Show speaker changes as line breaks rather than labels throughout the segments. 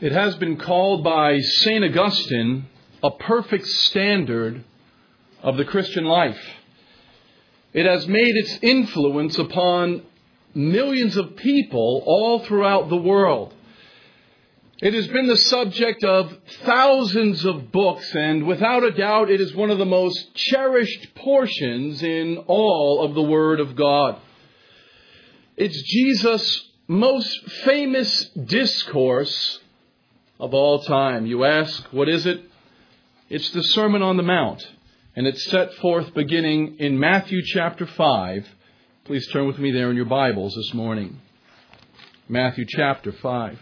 It has been called by St. Augustine a perfect standard of the Christian life. It has made its influence upon millions of people all throughout the world. It has been the subject of thousands of books, and without a doubt, it is one of the most cherished portions in all of the Word of God. It's Jesus' most famous discourse of all time. You ask, what is it? It's the Sermon on the Mount, and it's set forth beginning in Matthew chapter 5. Please turn with me there in your Bibles this morning. Matthew chapter 5.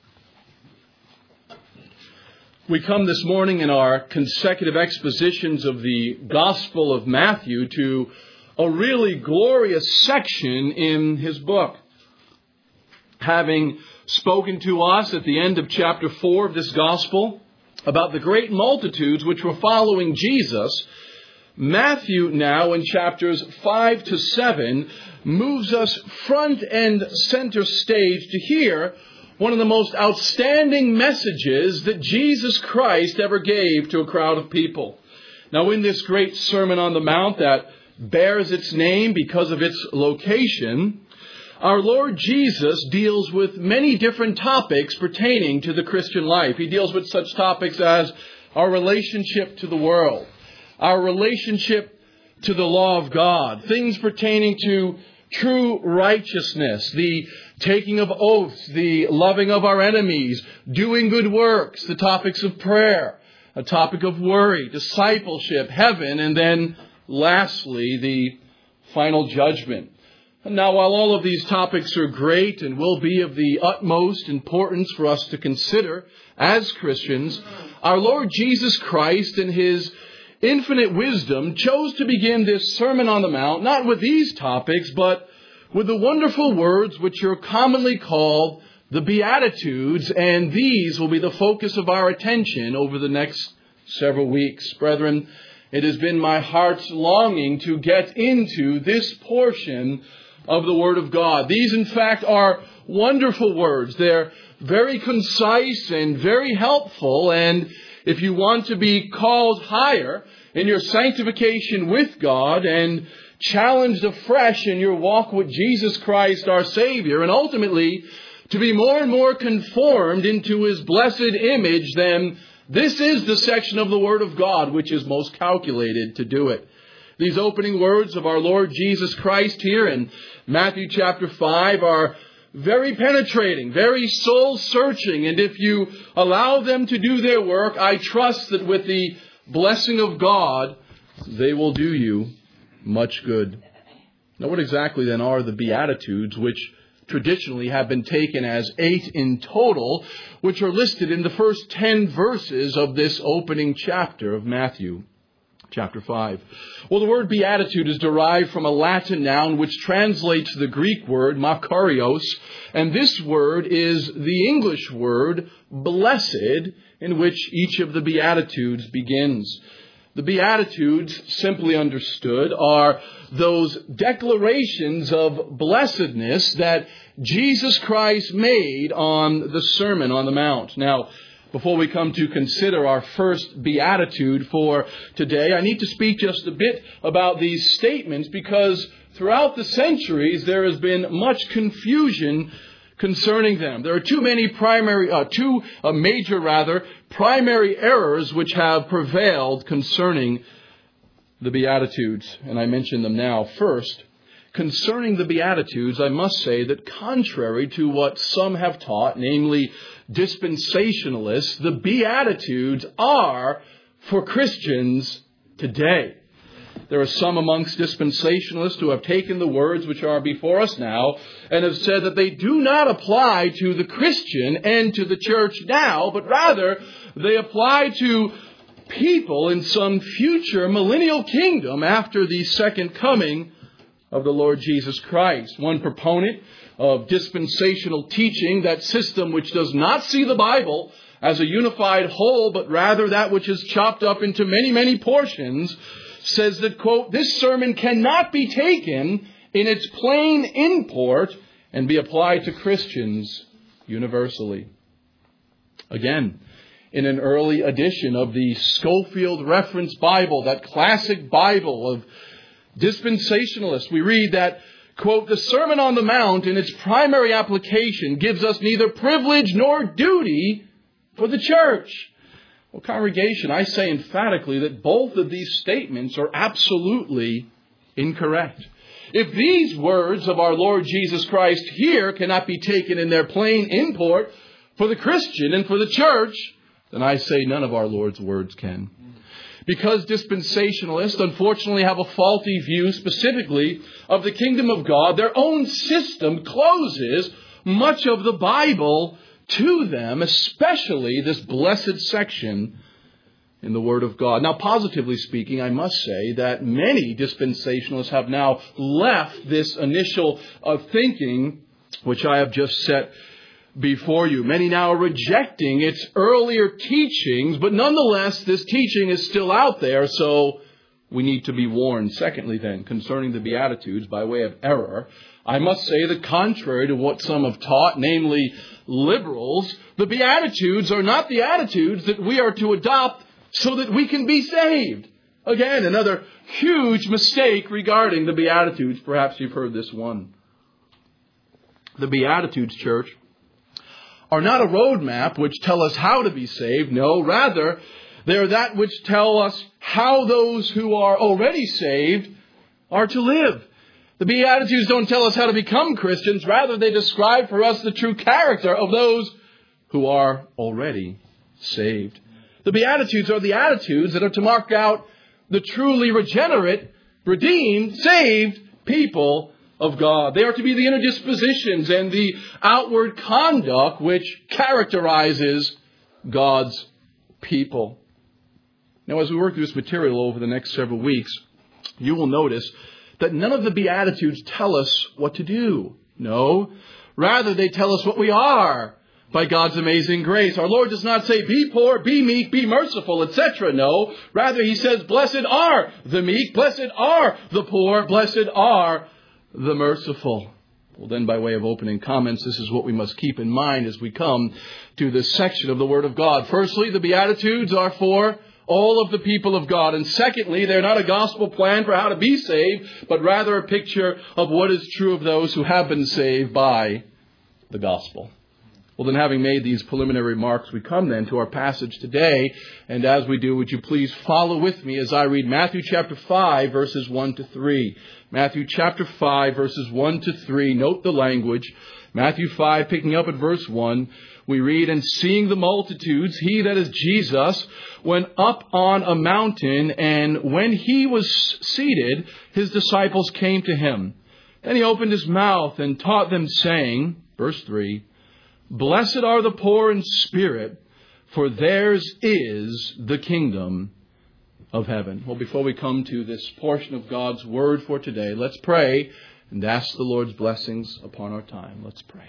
We come this morning in our consecutive expositions of the Gospel of Matthew to a really glorious section in his book. Having spoken to us at the end of chapter 4 of this Gospel about the great multitudes which were following Jesus, Matthew now in chapters 5 to 7 moves us front and center stage to hear one of the most outstanding messages that Jesus Christ ever gave to a crowd of people. Now, in this great Sermon on the Mount that bears its name because of its location, our Lord Jesus deals with many different topics pertaining to the Christian life. He deals with such topics as our relationship to the world, our relationship to the law of God, things pertaining to true righteousness, the taking of oaths, the loving of our enemies, doing good works, the topics of prayer, a topic of worry, discipleship, heaven, and then lastly, the final judgment. And now, while all of these topics are great and will be of the utmost importance for us to consider as Christians, our Lord Jesus Christ in His infinite wisdom chose to begin this Sermon on the Mount not with these topics, but with the wonderful words which are commonly called the Beatitudes, and these will be the focus of our attention over the next several weeks. Brethren, it has been my heart's longing to get into this portion of the Word of God. These, in fact, are wonderful words. They're very concise and very helpful, and if you want to be called higher in your sanctification with God and challenged afresh in your walk with Jesus Christ, our Savior, and ultimately to be more and more conformed into His blessed image, then this is the section of the Word of God which is most calculated to do it. These opening words of our Lord Jesus Christ here in Matthew chapter 5 are very penetrating, very soul-searching, and if you allow them to do their work, I trust that with the blessing of God, they will do you much good. Now, what exactly then are the Beatitudes, which traditionally have been taken as 8 in total, which are listed in the first 10 verses of this opening chapter of Matthew chapter 5? Well, the word beatitude is derived from a Latin noun which translates the Greek word makarios, and this word is the English word blessed, in which each of the Beatitudes begins. The Beatitudes, simply understood, are those declarations of blessedness that Jesus Christ made on the Sermon on the Mount. Now, before we come to consider our first beatitude for today, I need to speak just a bit about these statements because throughout the centuries there has been much confusion concerning them. There are two major primary errors which have prevailed concerning the Beatitudes, and I mention them now. First, concerning the Beatitudes, I must say that contrary to what some have taught, namely dispensationalists, the Beatitudes are for Christians today. There are some amongst dispensationalists who have taken the words which are before us now and have said that they do not apply to the Christian and to the church now, but rather they apply to people in some future millennial kingdom after the second coming of the Lord Jesus Christ. One proponent of dispensational teaching, that system which does not see the Bible as a unified whole, but rather that which is chopped up into many, many portions, says that, quote, this sermon cannot be taken in its plain import and be applied to Christians universally. Again, in an early edition of the Scofield Reference Bible, that classic Bible of dispensationalists, we read that, quote, "The Sermon on the Mount in its primary application gives us neither privilege nor duty for the church." Well, congregation, I say emphatically that both of these statements are absolutely incorrect. If these words of our Lord Jesus Christ here cannot be taken in their plain import for the Christian and for the church, then I say none of our Lord's words can. Because dispensationalists unfortunately have a faulty view specifically of the kingdom of God, their own system closes much of the Bible to them, especially this blessed section in the Word of God. Now, positively speaking, I must say that many dispensationalists have now left this initial thinking, which I have just set before you. Many now are rejecting its earlier teachings, but nonetheless, this teaching is still out there, so we need to be warned. Secondly, then, concerning the Beatitudes by way of error, I must say that contrary to what some have taught, namely liberals, the Beatitudes are not the attitudes that we are to adopt so that we can be saved. Again, another huge mistake regarding the Beatitudes. Perhaps you've heard this one. The Beatitudes, church, are not a roadmap which tell us how to be saved. No, rather, they are that which tell us how those who are already saved are to live. The Beatitudes don't tell us how to become Christians. Rather, they describe for us the true character of those who are already saved. The Beatitudes are the attitudes that are to mark out the truly regenerate, redeemed, saved people of God. They are to be the inner dispositions and the outward conduct which characterizes God's people. Now, as we work through this material over the next several weeks, you will notice that none of the Beatitudes tell us what to do. No, rather they tell us what we are by God's amazing grace. Our Lord does not say, be poor, be meek, be merciful, etc. No, rather He says, blessed are the meek, blessed are the poor, blessed are the merciful. Well, then, by way of opening comments, this is what we must keep in mind as we come to this section of the Word of God. Firstly, the Beatitudes are for all of the people of God. And secondly, they're not a gospel plan for how to be saved, but rather a picture of what is true of those who have been saved by the gospel. Well, then, having made these preliminary remarks, we come then to our passage today. And as we do, would you please follow with me as I read Matthew chapter 5, verses 1 to 3. Matthew chapter 5, verses 1 to 3. Note the language. Matthew 5, picking up at verse 1, we read, "And seeing the multitudes, he, that is Jesus, went up on a mountain, and when he was seated, his disciples came to him. Then he opened his mouth and taught them, saying," verse 3, "Blessed are the poor in spirit, for theirs is the kingdom of heaven." Well, before we come to this portion of God's Word for today, let's pray and ask the Lord's blessings upon our time. Let's pray.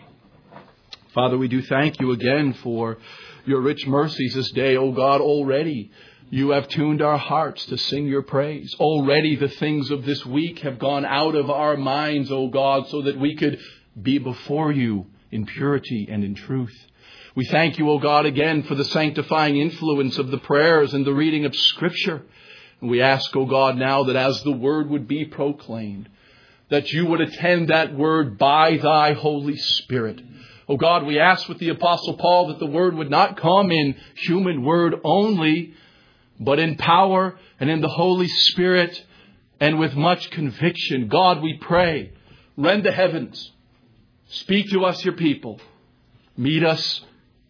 Father, we do thank you again for your rich mercies this day. Oh God, already you have tuned our hearts to sing your praise. Already the things of this week have gone out of our minds, oh God, so that we could be before you in purity and in truth. We thank you, O God, again for the sanctifying influence of the prayers and the reading of Scripture. And we ask, O God, now that as the Word would be proclaimed, that you would attend that Word by thy Holy Spirit. O God, we ask with the Apostle Paul that the Word would not come in human word only, but in power and in the Holy Spirit and with much conviction. God, we pray, rend the heavens. Speak to us, your people. Meet us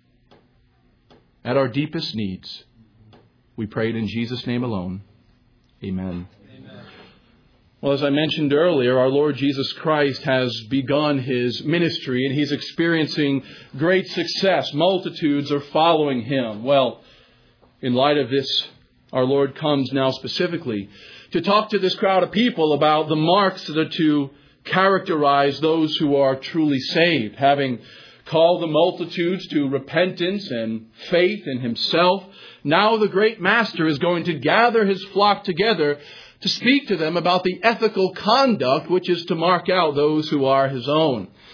at our deepest needs. We pray it in Jesus' name alone. Amen. Amen. Well, as I mentioned earlier, our Lord Jesus Christ has begun his ministry and he's experiencing great success. Multitudes are following him. Well, in light of this, our Lord comes now specifically to talk to this crowd of people about the marks that are to characterize those who are truly saved. Having called the multitudes to repentance and faith in himself, now the great master is going to gather his flock together to speak to them about the ethical conduct which is to mark out those who are his own.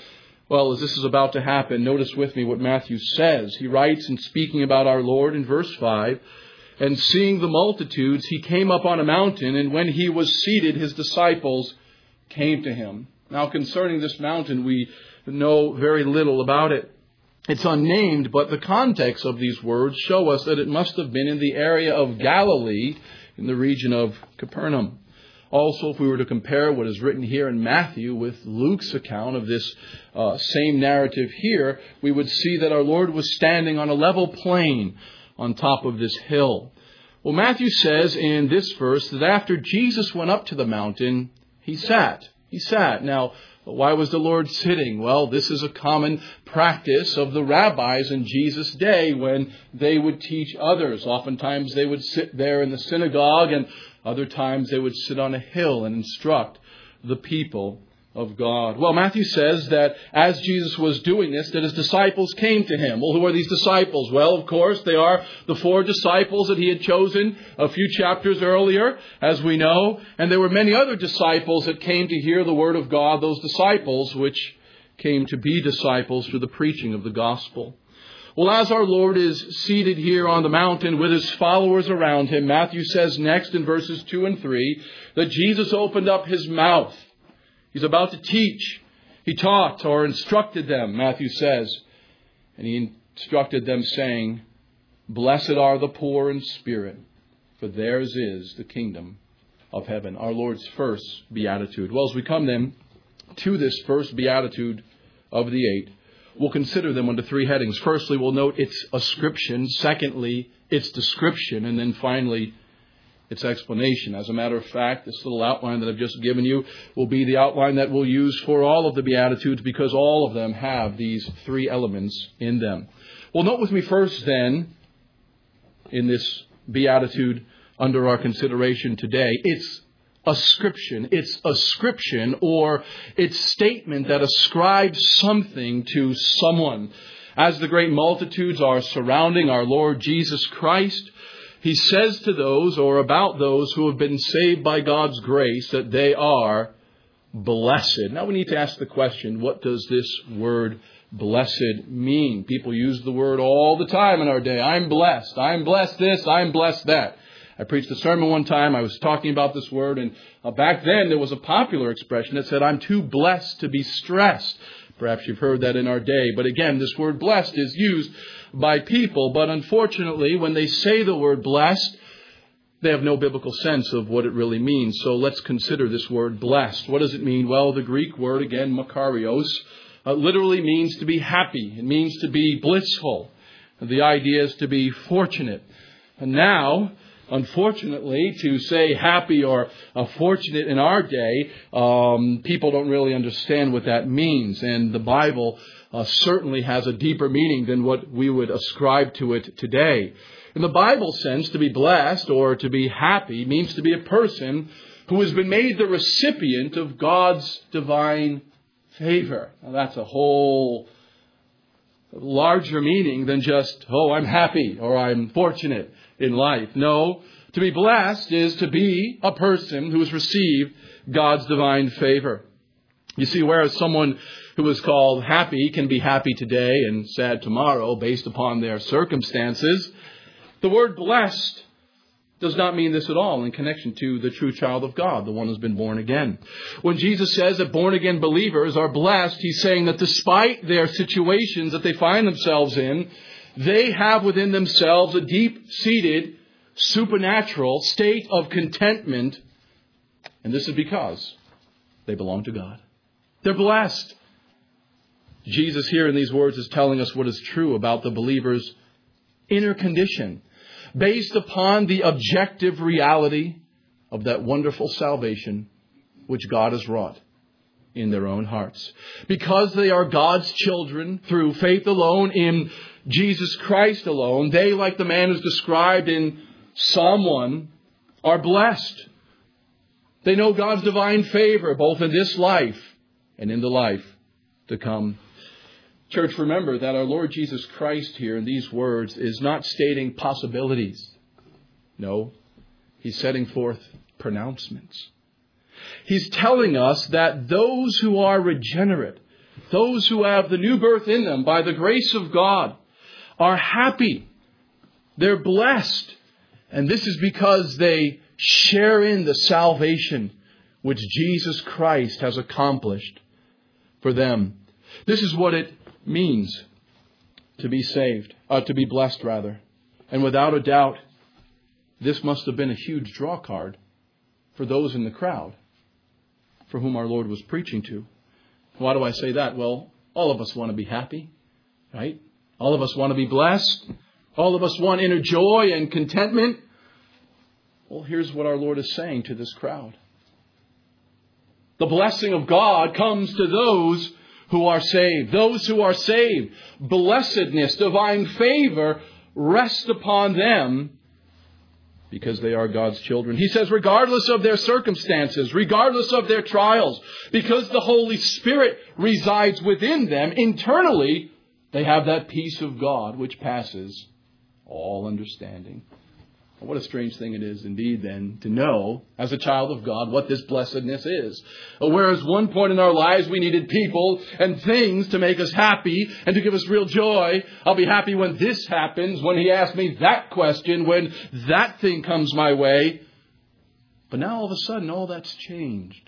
Well, as this is about to happen, notice with me what Matthew says. He writes in speaking about our Lord in verse 5, "And seeing the multitudes, he came up on a mountain, and when he was seated, his disciples came to him." Now, concerning this mountain, we know very little about it. It's unnamed, but the context of these words show us that it must have been in the area of Galilee, in the region of Capernaum. Also, if we were to compare what is written here in Matthew with Luke's account of this same narrative here, we would see that our Lord was standing on a level plain on top of this hill. Well, Matthew says in this verse that after Jesus went up to the mountain, he sat. He sat. Now, why was the Lord sitting? Well, this is a common practice of the rabbis in Jesus' day when they would teach others. Oftentimes they would sit there in the synagogue, and other times they would sit on a hill and instruct the people of God. Well, Matthew says that as Jesus was doing this, that his disciples came to him. Well, who are these disciples? Well, of course, they are the 4 disciples that he had chosen a few chapters earlier, as we know. And there were many other disciples that came to hear the word of God, those disciples which came to be disciples through the preaching of the gospel. Well, as our Lord is seated here on the mountain with his followers around him, Matthew says next in verses 2 and 3 that Jesus opened up his mouth. He's about to teach. He taught or instructed them, Matthew says. And he instructed them saying, "Blessed are the poor in spirit, for theirs is the kingdom of heaven." Our Lord's first beatitude. Well, as we come then to this first beatitude of the 8, we'll consider them under 3 headings. Firstly, we'll note its ascription. Secondly, its description. And then finally, its explanation. As a matter of fact, this little outline that I've just given you will be the outline that we'll use for all of the Beatitudes because all of them have these 3 elements in them. Well, note with me first then, in this Beatitude under our consideration today, its ascription. Its ascription, or its statement that ascribes something to someone. As the great multitudes are surrounding our Lord Jesus Christ, he says to those, or about those who have been saved by God's grace, that they are blessed. Now we need to ask the question, what does this word blessed mean? People use the word all the time in our day. I'm blessed. I'm blessed this. I'm blessed that. I preached a sermon one time. I was talking about this word, and back then there was a popular expression that said, "I'm too blessed to be stressed." Perhaps you've heard that in our day. But again, this word blessed is used by people. But unfortunately, when they say the word blessed, they have no biblical sense of what it really means. So let's consider this word blessed. What does it mean? Well, the Greek word, again, makarios, literally means to be happy. It means to be blissful. The idea is to be fortunate. And now, unfortunately, to say happy or fortunate in our day, people don't really understand what that means. And the Bible certainly has a deeper meaning than what we would ascribe to it today. In the Bible sense, to be blessed or to be happy means to be a person who has been made the recipient of God's divine favor. Now, that's a whole larger meaning than just, "Oh, I'm happy" or "I'm fortunate in life." No, to be blessed is to be a person who has received God's divine favor. You see, whereas someone who is called happy can be happy today and sad tomorrow based upon their circumstances, the word blessed does not mean this at all in connection to the true child of God, the one who's been born again. When Jesus says that born-again believers are blessed, he's saying that despite their situations that they find themselves in, they have within themselves a deep-seated, supernatural state of contentment. And this is because they belong to God. They're blessed. Jesus here in these words is telling us what is true about the believer's inner condition, based upon the objective reality of that wonderful salvation which God has wrought in their own hearts. Because they are God's children through faith alone in Jesus Christ alone, they, like the man who's described in Psalm 1, are blessed. They know God's divine favor both in this life and in the life to come. Church, remember that our Lord Jesus Christ here in these words is not stating possibilities. No, he's setting forth pronouncements. He's telling us that those who are regenerate, those who have the new birth in them by the grace of God, are happy. They're blessed. And this is because they share in the salvation which Jesus Christ has accomplished for them. This is what it means to be saved, to be blessed rather. And without a doubt, this must have been a huge draw card for those in the crowd for whom our Lord was preaching to. Why do I say that? Well, all of us want to be happy, right? All of us want to be blessed. All of us want inner joy and contentment. Well, here's what our Lord is saying to this crowd. The blessing of God comes to those who are saved. Those who are saved, blessedness, divine favor rests upon them because they are God's children. He says, regardless of their circumstances, regardless of their trials, because the Holy Spirit resides within them, internally, they have that peace of God which passes all understanding. What a strange thing it is indeed then to know as a child of God what this blessedness is. Whereas one point in our lives we needed people and things to make us happy and to give us real joy. I'll be happy when this happens, when He asks me that question, when that thing comes my way. But now all of a sudden all that's changed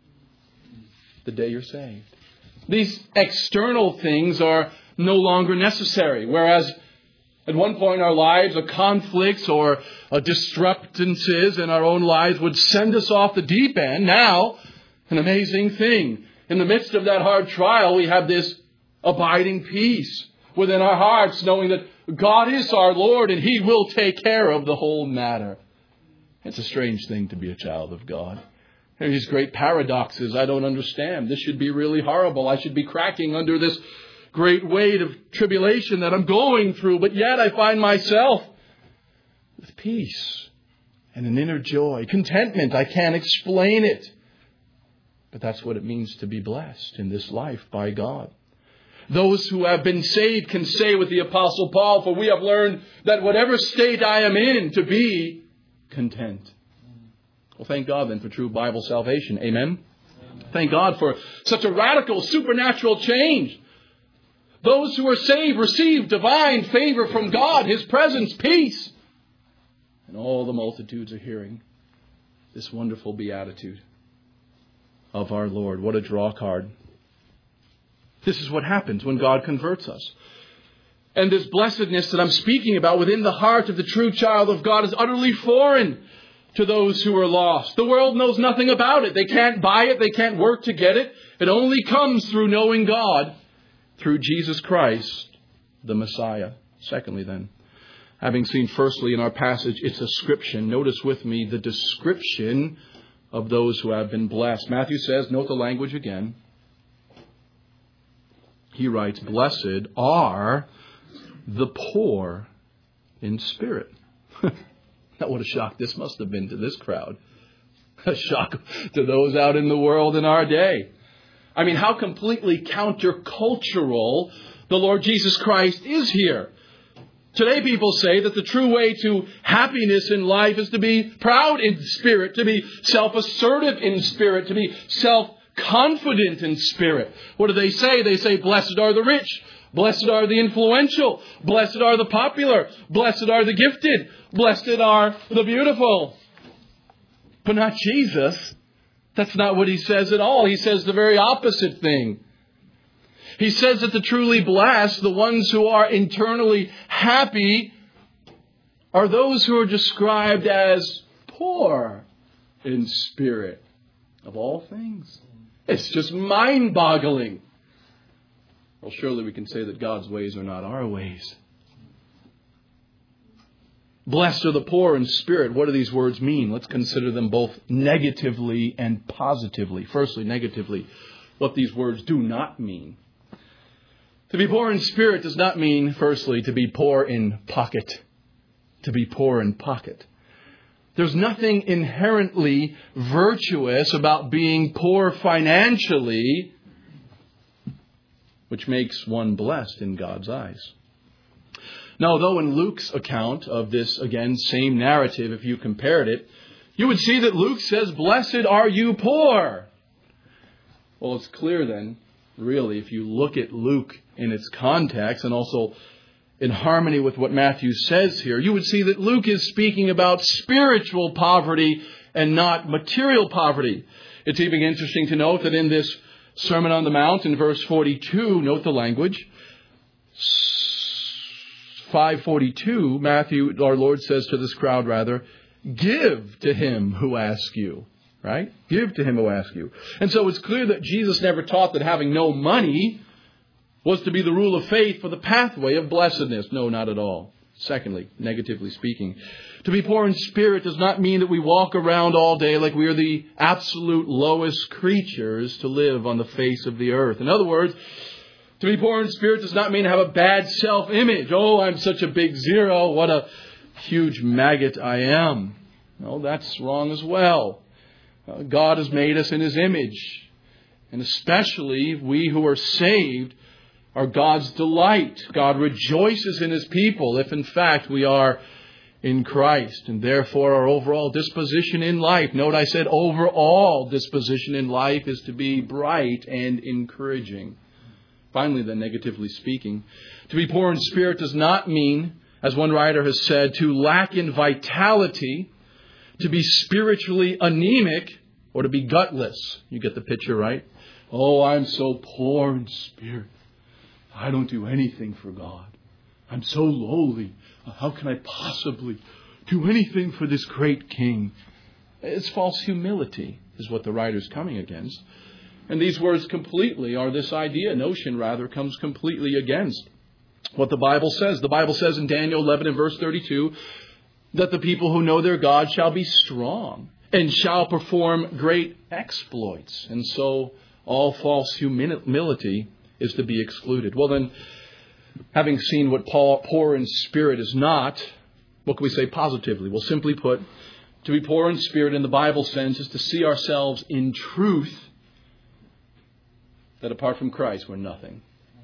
the day you're saved. These external things are no longer necessary. Whereas at one point in our lives, a conflicts or a disturbances in our own lives would send us off the deep end. Now, an amazing thing. In the midst of that hard trial, we have this abiding peace within our hearts, knowing that God is our Lord and He will take care of the whole matter. It's a strange thing to be a child of God. There are these great paradoxes I don't understand. This should be really horrible. I should be cracking under this great weight of tribulation that I'm going through, but yet I find myself with peace and an inner joy, contentment. I can't explain it, but that's what it means to be blessed in this life by God. Those who have been saved can say with the Apostle Paul, for we have learned that whatever state I am in, to be content. Well, thank God then for true Bible salvation. Amen? Thank God for such a radical supernatural change. Those who are saved receive divine favor from God, His presence, peace. And all the multitudes are hearing this wonderful beatitude of our Lord. What a draw card. This is what happens when God converts us. And this blessedness that I'm speaking about within the heart of the true child of God is utterly foreign to those who are lost. The world knows nothing about it. They can't buy it. They can't work to get it. It only comes through knowing God, through Jesus Christ, the Messiah. Secondly then, having seen firstly in our passage its ascription, notice with me the description of those who have been blessed. Matthew says, note the language again. He writes, blessed are the poor in spirit. Now what a shock this must have been to this crowd. A shock to those out in the world in our day. I mean, how completely countercultural the Lord Jesus Christ is here. Today people say that the true way to happiness in life is to be proud in spirit, to be self-assertive in spirit, to be self-confident in spirit. What do they say? They say, blessed are the rich, blessed are the influential, blessed are the popular, blessed are the gifted, blessed are the beautiful. But not Jesus. That's not what He says at all. He says the very opposite thing. He says that the truly blessed, the ones who are internally happy, are those who are described as poor in spirit. Of all things. It's just mind-boggling. Well, surely we can say that God's ways are not our ways. Blessed are the poor in spirit. What do these words mean? Let's consider them both negatively and positively. Firstly, negatively, what these words do not mean. To be poor in spirit does not mean, firstly, to be poor in pocket. To be poor in pocket. There's nothing inherently virtuous about being poor financially, which makes one blessed in God's eyes. Now, though in Luke's account of this, again, same narrative, if you compared it, you would see that Luke says, blessed are you poor. Well, it's clear then Really, if you look at Luke in its context and also in harmony with what Matthew says here, you would see that Luke is speaking about spiritual poverty and not material poverty. It's even interesting to note that in this Sermon on the Mount, in verse 42, note the language, 5:42, Matthew, our Lord says to this crowd rather, give to him who asks you. Right? Give to him who asks you. And so it's clear that Jesus never taught that having no money was to be the rule of faith for the pathway of blessedness. No, not at all. Secondly, negatively speaking, to be poor in spirit does not mean that we walk around all day like we are the absolute lowest creatures to live on the face of the earth. In other words, to be poor in spirit does not mean to have a bad self-image. Oh, I'm such a big zero. What a huge maggot I am. No, that's wrong as well. God has made us in His image. And especially we who are saved are God's delight. God rejoices in His people if in fact we are in Christ. And therefore our overall disposition in life, note I said overall disposition in life, is to be bright and encouraging. Finally then, negatively speaking, to be poor in spirit does not mean, as one writer has said, to lack in vitality, to be spiritually anemic, or to be gutless. You get the picture, right? Oh, I'm so poor in spirit. I don't do anything for God. I'm so lowly. How can I possibly do anything for this great King? It's false humility is what the writer's coming against. And these words completely, or this notion rather, comes completely against what the Bible says. The Bible says in Daniel 11 and verse 32 that the people who know their God shall be strong and shall perform great exploits. And so all false humility is to be excluded. Well then, having seen what poor in spirit is not, what can we say positively? Well, simply put, to be poor in spirit in the Bible sense is to see ourselves in truth that apart from Christ we're nothing.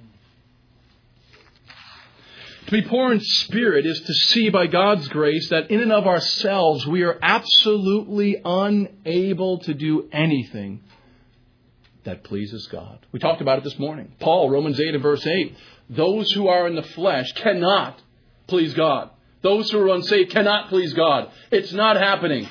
To be poor in spirit is to see by God's grace that in and of ourselves we are absolutely unable to do anything that pleases God. We talked about it this morning. Paul, Romans 8 and verse 8. Those who are in the flesh cannot please God. Those who are unsaved cannot please God. It's not happening.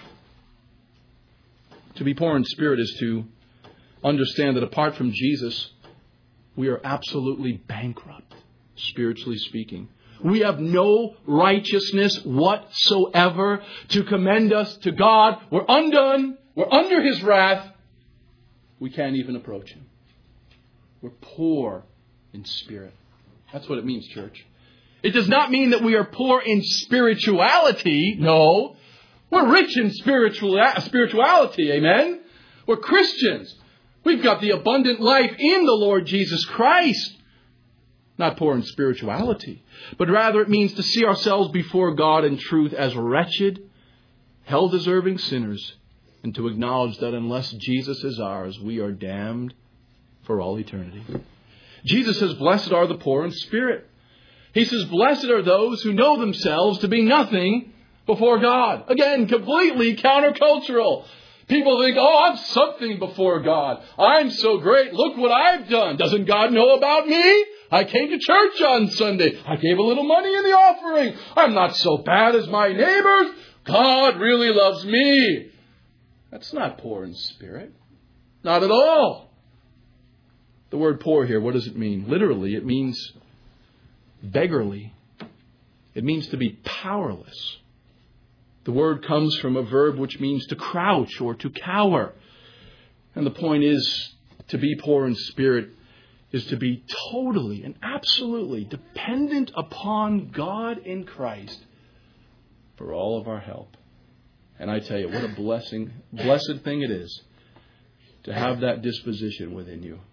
To be poor in spirit is to understand that apart from Jesus, we are absolutely bankrupt, spiritually speaking. We have no righteousness whatsoever to commend us to God. We're undone. We're under His wrath. We can't even approach Him. We're poor in spirit. That's what it means, church. It does not mean that we are poor in spirituality. No. We're rich in spirituality. Amen. We're Christians. We've got the abundant life in the Lord Jesus Christ. Not poor in spirituality, but rather it means to see ourselves before God in truth as wretched, hell-deserving sinners, and to acknowledge that unless Jesus is ours, we are damned for all eternity. Jesus says, blessed are the poor in spirit. He says, blessed are those who know themselves to be nothing before God. Again, completely countercultural. People think, oh, I'm something before God. I'm so great. Look what I've done. Doesn't God know about me? I came to church on Sunday. I gave a little money in the offering. I'm not so bad as my neighbors. God really loves me. That's not poor in spirit. Not at all. The word poor here, what does it mean? Literally, it means beggarly. It means to be powerless. The word comes from a verb which means to crouch or to cower. And the point is, to be poor in spirit is to be totally and absolutely dependent upon God in Christ for all of our help. And I tell you, what a blessed thing it is to have that disposition within you.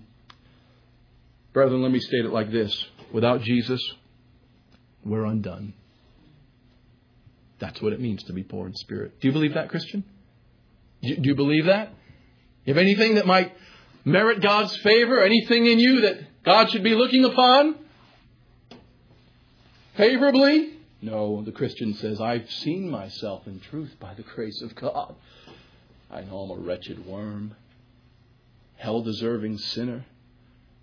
Brethren, let me state it like this. Without Jesus, we're undone. That's what it means to be poor in spirit. Do you believe that, Christian? Do you believe that? You have anything that might merit God's favor? Anything in you that God should be looking upon favorably? No, the Christian says, I've seen myself in truth by the grace of God. I know I'm a wretched worm, hell-deserving sinner.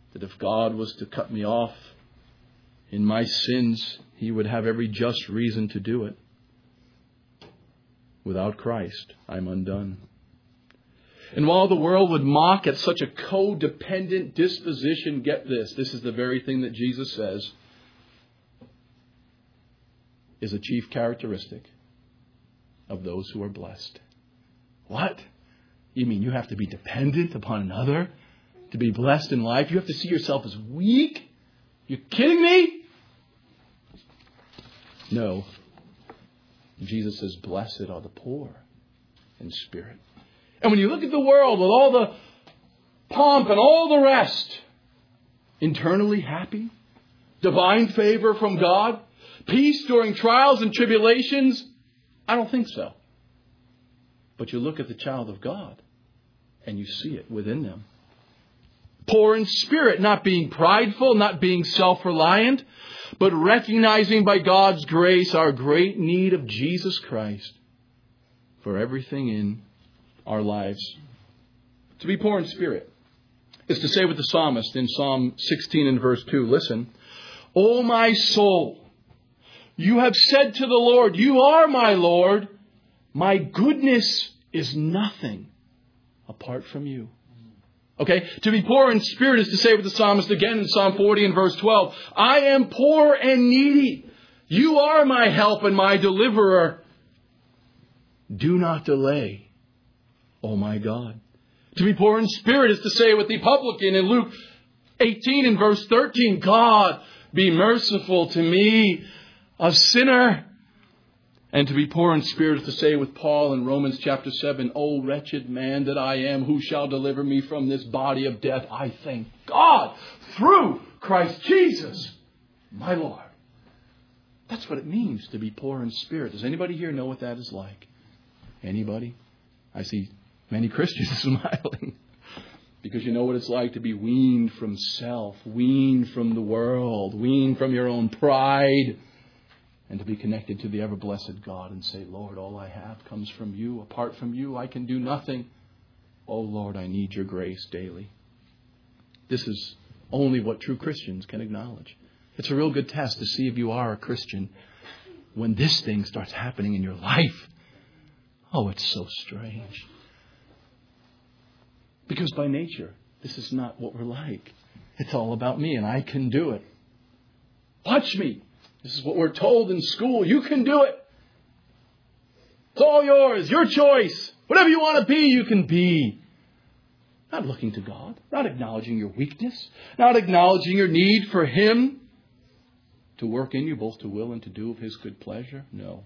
that if God was to cut me off in my sins, He would have every just reason to do it. Without Christ, I'm undone. And while the world would mock at such a codependent disposition, get this, this is the very thing that Jesus says is a chief characteristic of those who are blessed. What? You mean you have to be dependent upon another to be blessed in life? You have to see yourself as weak? You kidding me? No. Jesus says, blessed are the poor in spirit. And when you look at the world with all the pomp and all the rest, internally happy, divine favor from God, peace during trials and tribulations, I don't think so. But you look at the child of God and you see it within them. Poor in spirit, not being prideful, not being self-reliant, but recognizing by God's grace our great need of Jesus Christ for everything in our lives. To be poor in spirit is to say with the psalmist in Psalm 16 and verse 2, listen, O my soul, you have said to the Lord, you are my Lord. My goodness is nothing apart from you. Okay, to be poor in spirit is to say with the psalmist again in Psalm 40 and verse 12, I am poor and needy. You are my help and my deliverer. Do not delay, O my God. To be poor in spirit is to say with the publican in Luke 18 and verse 13, God, be merciful to me, a sinner. And to be poor in spirit is to say with Paul in Romans chapter 7, O wretched man that I am, who shall deliver me from this body of death? I thank God through Christ Jesus, my Lord. That's what it means to be poor in spirit. Does anybody here know what that is like? Anybody? I see many Christians smiling. Because you know what it's like to be weaned from self, weaned from the world, weaned from your own pride. And to be connected to the ever-blessed God and say, Lord, all I have comes from you. Apart from you, I can do nothing. Oh, Lord, I need your grace daily. This is only what true Christians can acknowledge. It's a real good test to see if you are a Christian when this thing starts happening in your life. Oh, it's so strange. Because by nature, this is not what we're like. It's all about me and I can do it. Watch me. This is what we're told in school. You can do it. It's all yours. Your choice. Whatever you want to be, you can be. Not looking to God. Not acknowledging your weakness. Not acknowledging your need for Him to work in you both to will and to do of His good pleasure. No.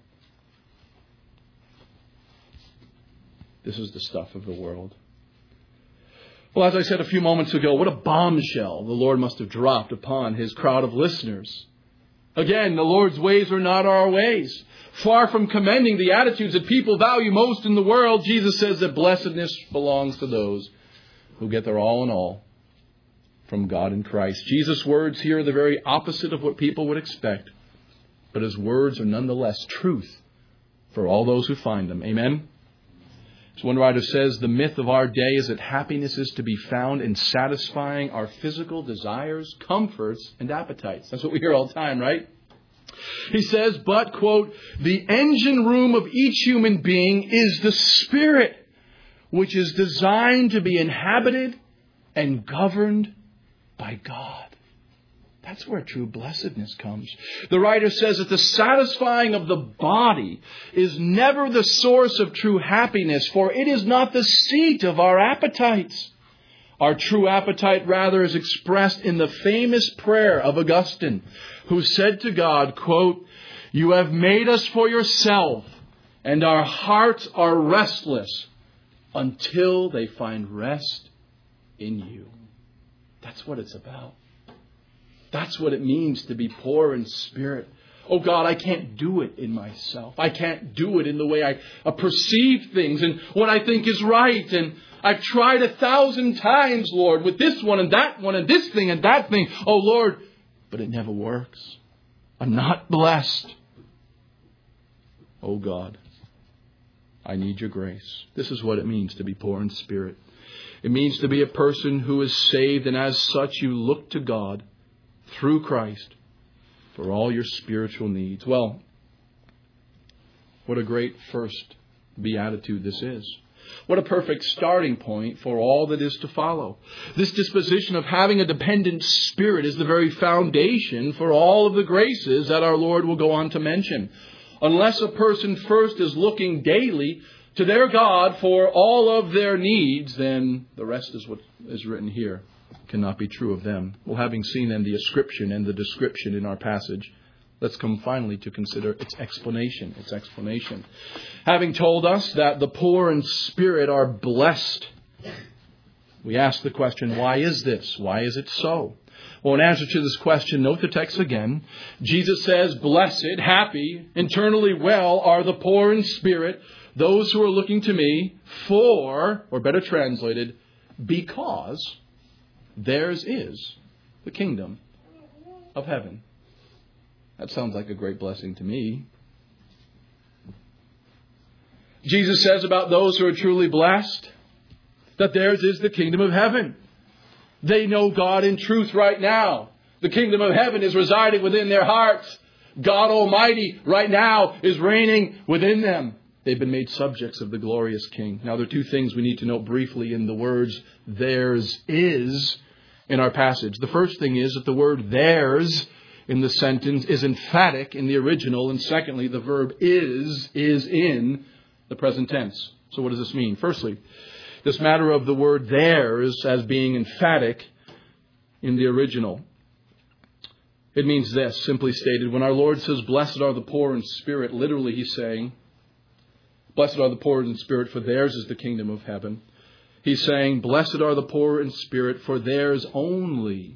This is the stuff of the world. Well, as I said a few moments ago, what a bombshell the Lord must have dropped upon His crowd of listeners. Again, the Lord's ways are not our ways. Far from commending the attitudes that people value most in the world, Jesus says that blessedness belongs to those who get their all in all from God in Christ. Jesus' words here are the very opposite of what people would expect. But His words are nonetheless truth for all those who find them. Amen? As one writer says, the myth of our day is that happiness is to be found in satisfying our physical desires, comforts, and appetites. That's what we hear all the time, right? He says, but, quote, the engine room of each human being is the spirit, which is designed to be inhabited and governed by God. That's where true blessedness comes. The writer says that the satisfying of the body is never the source of true happiness, for it is not the seat of our appetites. Our true appetite, rather, is expressed in the famous prayer of Augustine, who said to God, quote, you have made us for yourself, and our hearts are restless until they find rest in you. That's what it's about. That's what it means to be poor in spirit. Oh God, I can't do it in myself. I can't do it in the way I perceive things and what I think is right. And I've tried 1,000 times, Lord, with this one and that one and this thing and that thing. Oh Lord, but it never works. I'm not blessed. Oh God, I need your grace. This is what it means to be poor in spirit. It means to be a person who is saved, and as such you look to God through Christ for all your spiritual needs. Well, what a great first beatitude this is. What a perfect starting point for all that is to follow. This disposition of having a dependent spirit is the very foundation for all of the graces that our Lord will go on to mention. Unless a person first is looking daily to their God for all of their needs, then the rest is what is written here cannot be true of them. Well, having seen then the ascription and the description in our passage, let's come finally to consider its explanation. Having told us that the poor in spirit are blessed, we ask the question, why is this? Why is it so? Well, in answer to this question, note the text again. Jesus says, blessed, happy, internally well are the poor in spirit, those who are looking to me for, or better translated, because theirs is the kingdom of heaven. That sounds like a great blessing to me. Jesus says about those who are truly blessed that theirs is the kingdom of heaven. They know God in truth right now. The kingdom of heaven is residing within their hearts. God Almighty right now is reigning within them. They've been made subjects of the glorious King. Now, there are two things we need to note briefly in the words theirs is in our passage. The first thing is that the word theirs in the sentence is emphatic in the original. And secondly, the verb is in the present tense. So what does this mean? Firstly, this matter of the word theirs as being emphatic in the original. It means this, simply stated. When our Lord says, blessed are the poor in spirit, literally he's saying, blessed are the poor in spirit, for theirs is the kingdom of heaven. He's saying, blessed are the poor in spirit, for theirs only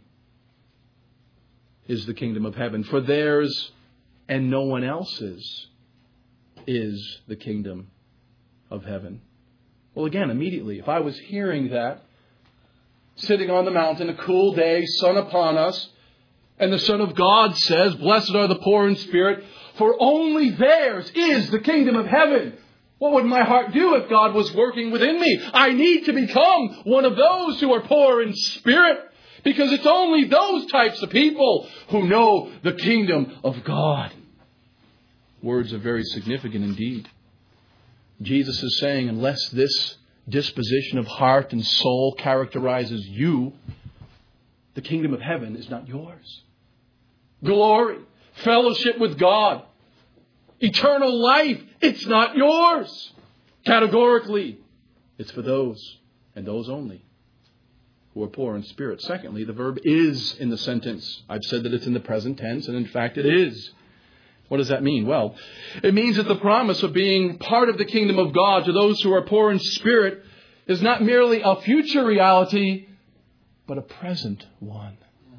is the kingdom of heaven. For theirs and no one else's is the kingdom of heaven. Well, again, immediately, if I was hearing that, sitting on the mountain, a cool day, sun upon us, and the Son of God says, blessed are the poor in spirit, for only theirs is the kingdom of heaven. What would my heart do if God was working within me? I need to become one of those who are poor in spirit, because it's only those types of people who know the kingdom of God. Words are very significant indeed. Jesus is saying, unless this disposition of heart and soul characterizes you, the kingdom of heaven is not yours. Glory, fellowship with God, eternal life, it's not yours. Categorically, it's for those and those only who are poor in spirit. Secondly, the verb is in the sentence. I've said that it's in the present tense, and in fact it is. What does that mean? Well, it means that the promise of being part of the kingdom of God to those who are poor in spirit is not merely a future reality, but a present one.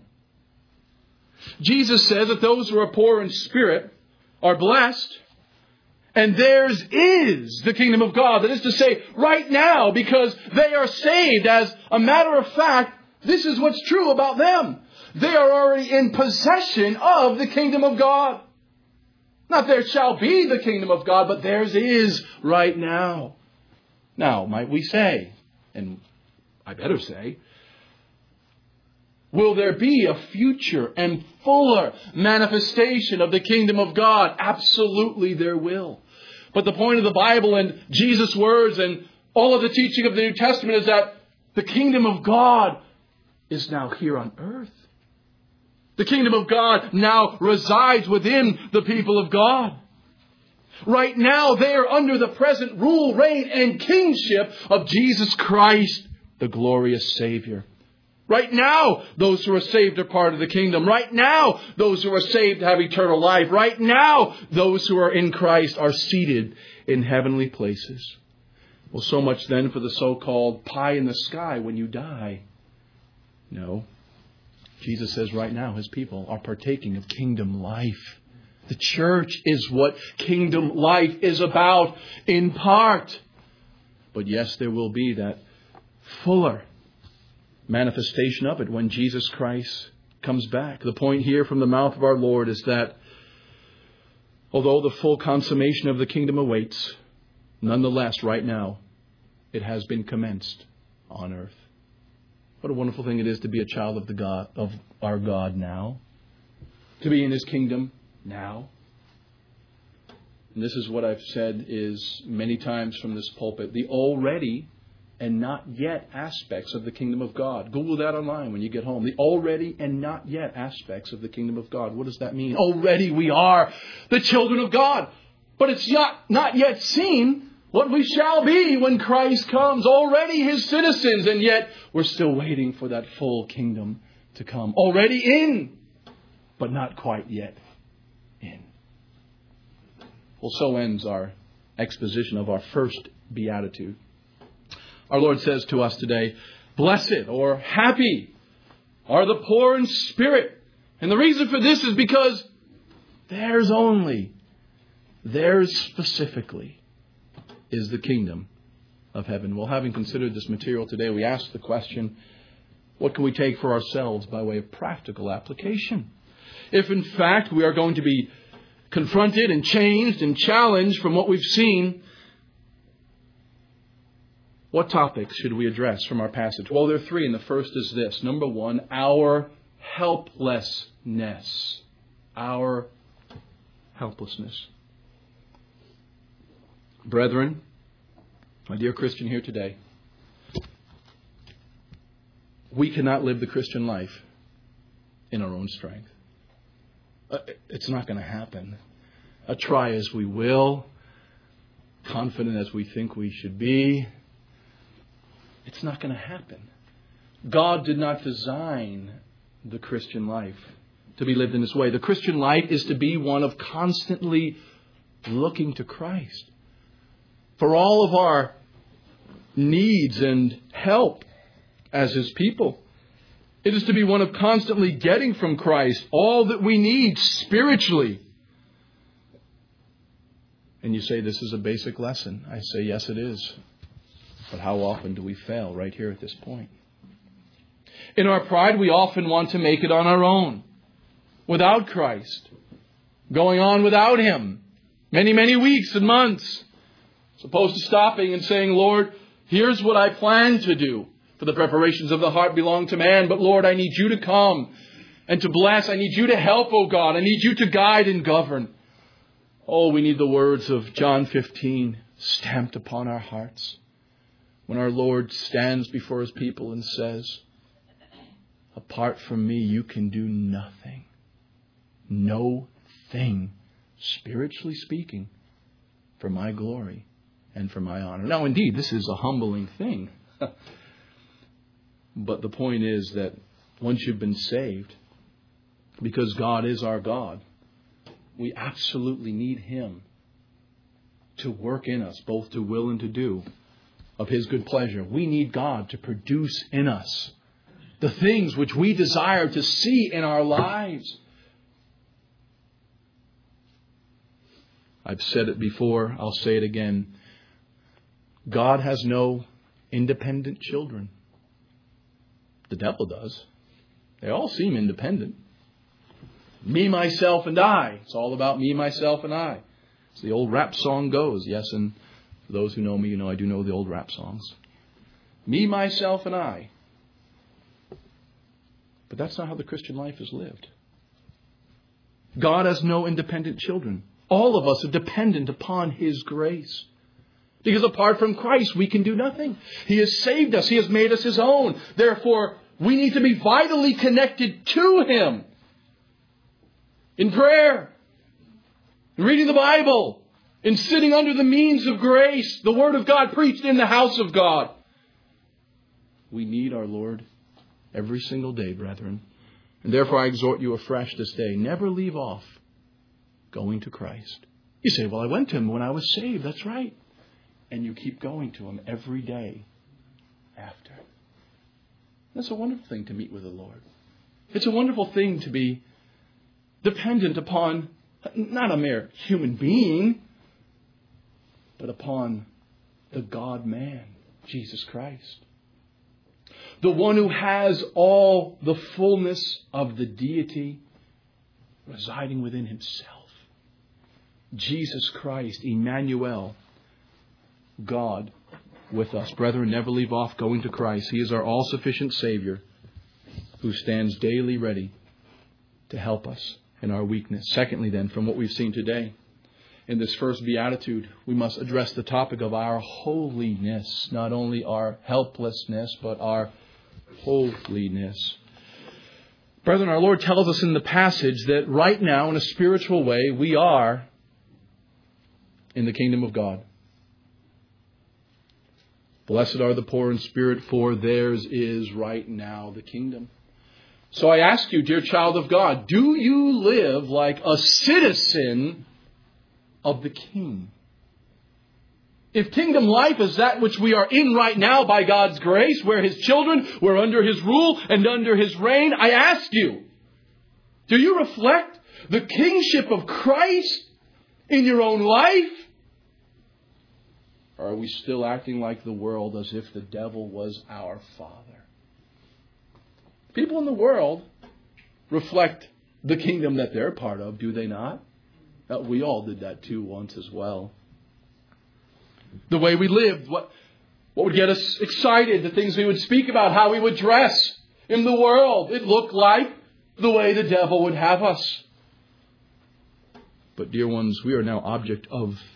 Jesus says that those who are poor in spirit are blessed, and theirs is the kingdom of God. That is to say, right now, because they are saved. As a matter of fact, this is what's true about them. They are already in possession of the kingdom of God. Not there shall be the kingdom of God, but theirs is right now. Now, might we say, and I better say, will there be a future and fuller manifestation of the kingdom of God? Absolutely there will. But the point of the Bible and Jesus' words and all of the teaching of the New Testament is that the kingdom of God is now here on earth. The kingdom of God now resides within the people of God. Right now they are under the present rule, reign, and kingship of Jesus Christ, the glorious Savior. Right now, those who are saved are part of the kingdom. Right now, those who are saved have eternal life. Right now, those who are in Christ are seated in heavenly places. Well, so much then for the so-called pie in the sky when you die. No. Jesus says right now his people are partaking of kingdom life. The church is what kingdom life is about in part. But yes, there will be that fuller manifestation of it when Jesus Christ comes back. The point here from the mouth of our Lord is that although the full consummation of the kingdom awaits, nonetheless, right now, it has been commenced on earth. What a wonderful thing it is to be a child of our God now. To be in His kingdom now. And this is what I've said is many times from this pulpit. The already and not yet aspects of the kingdom of God. Google that online when you get home. The already and not yet aspects of the kingdom of God. What does that mean? Already we are the children of God. But it's not yet seen what we shall be when Christ comes. Already His citizens, and yet we're still waiting for that full kingdom to come. Already in, but not quite yet in. Well, so ends our exposition of our first beatitude. Our Lord says to us today, blessed or happy are the poor in spirit. And the reason for this is because theirs specifically is the kingdom of heaven. Well, having considered this material today, we ask the question, what can we take for ourselves by way of practical application? If in fact we are going to be confronted and changed and challenged from what we've seen, what topics should we address from our passage? Well, there are three, and the first is this. Number one, our helplessness. Our helplessness. Brethren, my dear Christian here today, we cannot live the Christian life in our own strength. It's not going to happen. Try as we will, confident as we think we should be, it's not going to happen. God did not design the Christian life to be lived in this way. The Christian life is to be one of constantly looking to Christ for all of our needs and help as His people. It is to be one of constantly getting from Christ all that we need spiritually. And you say this is a basic lesson. I say yes, it is. But how often do we fail right here at this point? In our pride, we often want to make it on our own, without Christ, going on without Him, many, many weeks and months, as opposed to stopping and saying, Lord, here's what I plan to do. For the preparations of the heart belong to man, but Lord, I need You to come and to bless. I need You to help, O God. I need You to guide and govern. Oh, we need the words of John 15 stamped upon our hearts. When our Lord stands before His people and says, apart from Me, you can do nothing. No thing, spiritually speaking, for My glory and for My honor. Now, indeed, this is a humbling thing. But the point is that once you've been saved, because God is our God, we absolutely need Him to work in us, both to will and to do of His good pleasure. We need God to produce in us the things which we desire to see in our lives. I've said it before, I'll say it again. God has no independent children. The devil does. They all seem independent. Me, myself, and I. It's all about me, myself, and I. As the old rap song goes. Yes, and for those who know me, you know I do know the old rap songs. Me, myself, and I. But that's not how the Christian life is lived. God has no independent children. All of us are dependent upon His grace. Because apart from Christ, we can do nothing. He has saved us. He has made us His own. Therefore, we need to be vitally connected to Him. In prayer, in reading the Bible, in sitting under the means of grace, the Word of God preached in the house of God. We need our Lord every single day, brethren. And therefore I exhort you afresh this day, never leave off going to Christ. You say, well, I went to Him when I was saved. That's right. And you keep going to Him every day after. That's a wonderful thing to meet with the Lord. It's a wonderful thing to be dependent upon not a mere human being, but upon the God-man, Jesus Christ. The one who has all the fullness of the deity residing within Himself. Jesus Christ, Emmanuel, God with us. Brethren, never leave off going to Christ. He is our all-sufficient Savior who stands daily ready to help us in our weakness. Secondly, then, from what we've seen today, in this first beatitude, we must address the topic of our holiness. Not only our helplessness, but our holiness. Brethren, our Lord tells us in the passage that right now, in a spiritual way, we are in the kingdom of God. Blessed are the poor in spirit, for theirs is right now the kingdom. So I ask you, dear child of God, do you live like a citizen of the King? If kingdom life is that which we are in right now by God's grace, we're His children, we're under His rule and under His reign, I ask you, do you reflect the kingship of Christ in your own life? Or are we still acting like the world as if the devil was our father? People in the world reflect the kingdom that they're part of, do they not? We all did that too once as well. The way we lived, what would get us excited, the things we would speak about, how we would dress in the world. It looked like the way the devil would have us. But dear ones, we are now objects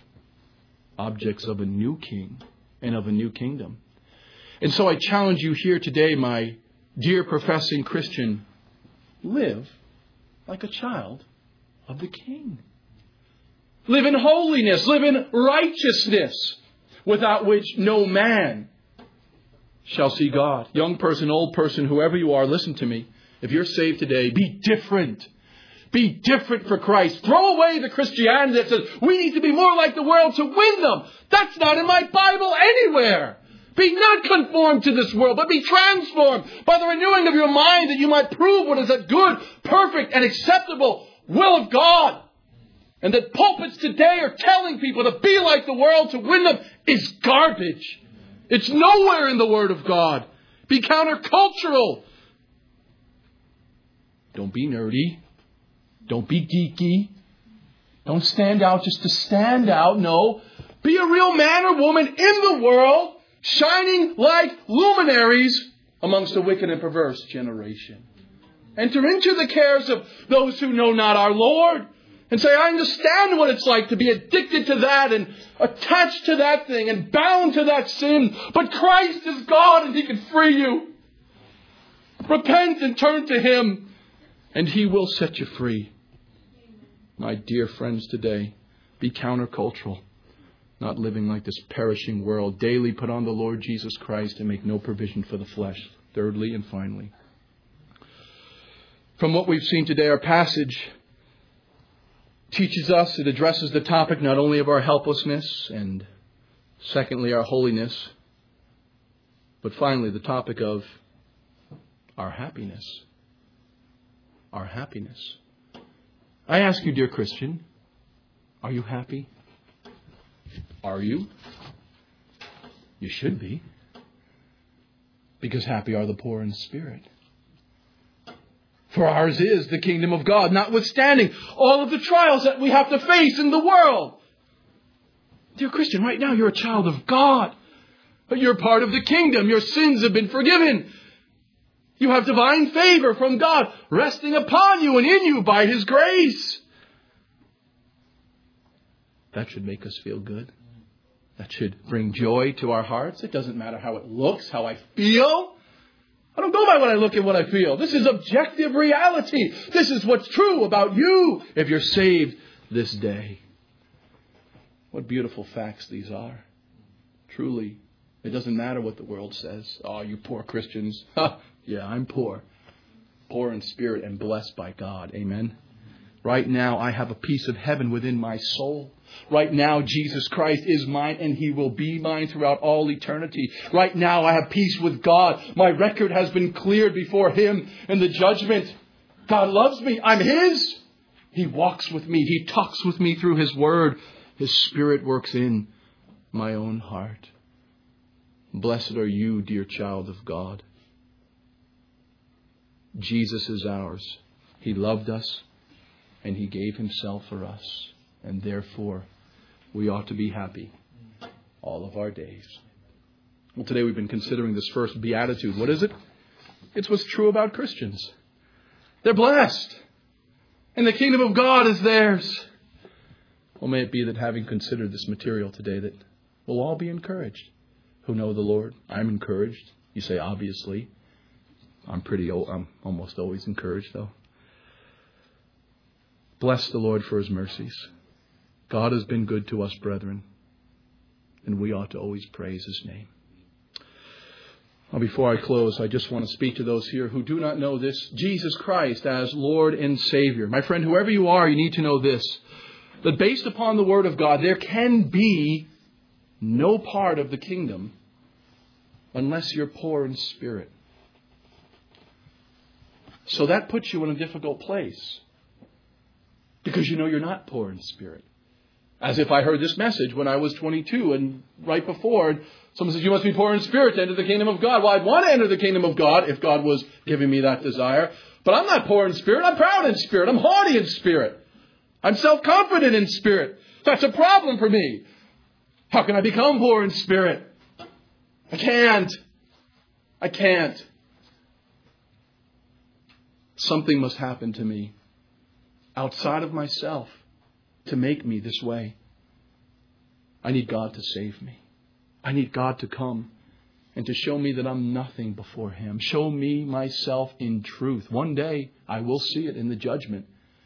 of a new king and of a new kingdom. And so I challenge you here today, my dear professing Christian, live like a child of the King. Live in holiness, live in righteousness, without which no man shall see God. Young person, old person, whoever you are, listen to me. If you're saved today, be different. Be different for Christ. Throw away the Christianity that says we need to be more like the world to win them. That's not in my Bible anywhere. Be not conformed to this world, but be transformed by the renewing of your mind, that you might prove what is a good, perfect, and acceptable will of God. And that pulpits today are telling people to be like the world to win them is garbage. It's nowhere in the Word of God. Be countercultural. Don't be nerdy. Don't be geeky. Don't stand out just to stand out. No. Be a real man or woman in the world, shining like luminaries amongst a wicked and perverse generation. Enter into the cares of those who know not our Lord. And say, I understand what it's like to be addicted to that and attached to that thing and bound to that sin. But Christ is God and He can free you. Repent and turn to Him and He will set you free. My dear friends today, be countercultural, not living like this perishing world. Daily put on the Lord Jesus Christ and make no provision for the flesh. Thirdly and finally, from what we've seen today, our passage teaches us, it addresses the topic not only of our helplessness and secondly our holiness, but finally the topic of our happiness. Our happiness. I ask you, dear Christian, are you happy? Are you? You should be. Because happy are the poor in spirit. For ours is the kingdom of God, notwithstanding all of the trials that we have to face in the world. Dear Christian, right now you're a child of God. But you're part of the kingdom. Your sins have been forgiven. You have divine favor from God resting upon you and in you by His grace. That should make us feel good. That should bring joy to our hearts. It doesn't matter how it looks, how I feel. I don't go by what I look and what I feel. This is objective reality. This is what's true about you if you're saved this day. What beautiful facts these are. Truly, it doesn't matter what the world says. Oh, you poor Christians. Yeah, I'm poor. Poor in spirit and blessed by God. Amen. Right now, I have a piece of heaven within my soul. Right now, Jesus Christ is mine and He will be mine throughout all eternity. Right now, I have peace with God. My record has been cleared before Him in the judgment. God loves me. I'm His. He walks with me. He talks with me through His Word. His Spirit works in my own heart. Blessed are you, dear child of God. Jesus is ours. He loved us and He gave Himself for us. And therefore, we ought to be happy all of our days. Well, today we've been considering this first beatitude. What is it? It's what's true about Christians. They're blessed. And the kingdom of God is theirs. Well, may it be that having considered this material today, that we'll all be encouraged who know the Lord. I'm encouraged. You say, obviously. I'm almost always encouraged, though. Bless the Lord for His mercies. God has been good to us, brethren, and we ought to always praise His name. Now, before I close, I just want to speak to those here who do not know this Jesus Christ as Lord and Savior. My friend, whoever you are, you need to know this, that based upon the Word of God, there can be no part of the kingdom unless you're poor in spirit. So that puts you in a difficult place, because you know you're not poor in spirit. As if I heard this message when I was 22 and right before, and someone says, you must be poor in spirit to enter the kingdom of God. Well, I'd want to enter the kingdom of God if God was giving me that desire. But I'm not poor in spirit. I'm proud in spirit. I'm haughty in spirit. I'm self-confident in spirit. That's a problem for me. How can I become poor in spirit? I can't. Something must happen to me outside of myself to make me this way. I need God to save me. I need God to come and to show me that I'm nothing before Him. Show me myself in truth. One day I will see it in the judgment.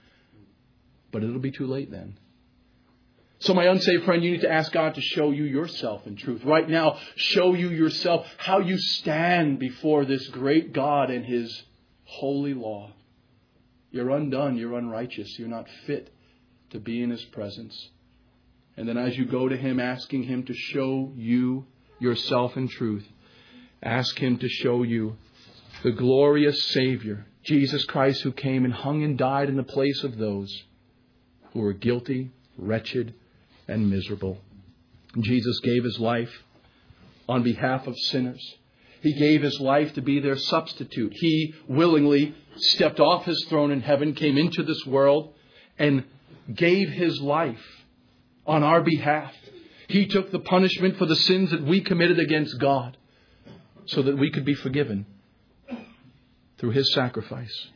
But it'll be too late then. So my unsaved friend, you need to ask God to show you yourself in truth. Right now, show you yourself how you stand before this great God and His holy law. You're undone. You're unrighteous. You're not fit to be in His presence. And then as you go to Him, asking Him to show you yourself in truth, ask Him to show you the glorious Savior, Jesus Christ, who came and hung and died in the place of those who were guilty, wretched, and miserable. Jesus gave His life on behalf of sinners. He gave His life to be their substitute. He willingly stepped off His throne in heaven, came into this world, and gave His life on our behalf. He took the punishment for the sins that we committed against God so that we could be forgiven through His sacrifice.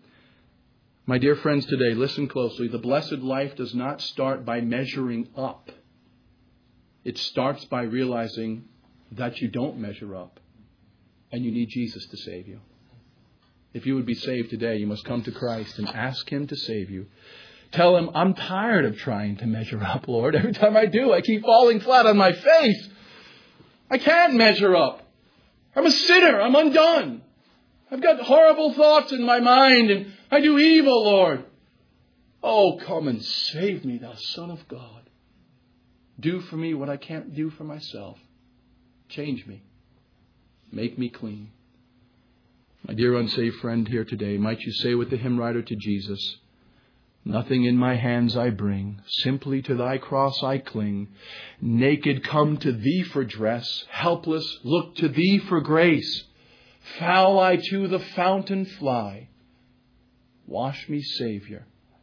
My dear friends, today, listen closely. The blessed life does not start by measuring up. It starts by realizing that you don't measure up and you need Jesus to save you. If you would be saved today, you must come to Christ and ask Him to save you. Tell Him, I'm tired of trying to measure up, Lord. Every time I do, I keep falling flat on my face. I can't measure up. I'm a sinner. I'm undone. I've got horrible thoughts in my mind and I do evil, Lord. Oh, come and save me, thou Son of God. Do for me what I can't do for myself. Change me. Make me clean. My dear unsaved friend here today, might you say with the hymn writer to Jesus, nothing in my hands I bring, simply to Thy cross I cling. Naked come to Thee for dress, helpless look to Thee for grace. Foul I to the fountain fly. Wash me, Savior,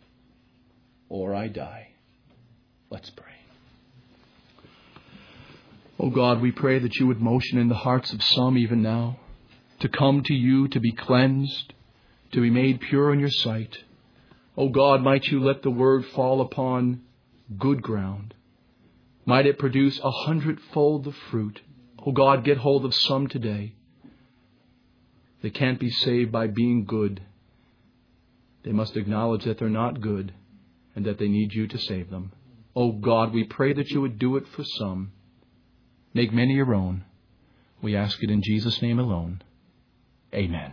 or I die. Let's pray. Oh God, we pray that You would motion in the hearts of some even now to come to You, to be cleansed, to be made pure in Your sight. Oh God, might You let the word fall upon good ground. Might it produce 100-fold the fruit. Oh God, get hold of some today. They can't be saved by being good. They must acknowledge that they're not good and that they need You to save them. Oh God, we pray that You would do it for some. Make many Your own. We ask it in Jesus' name alone. Amen.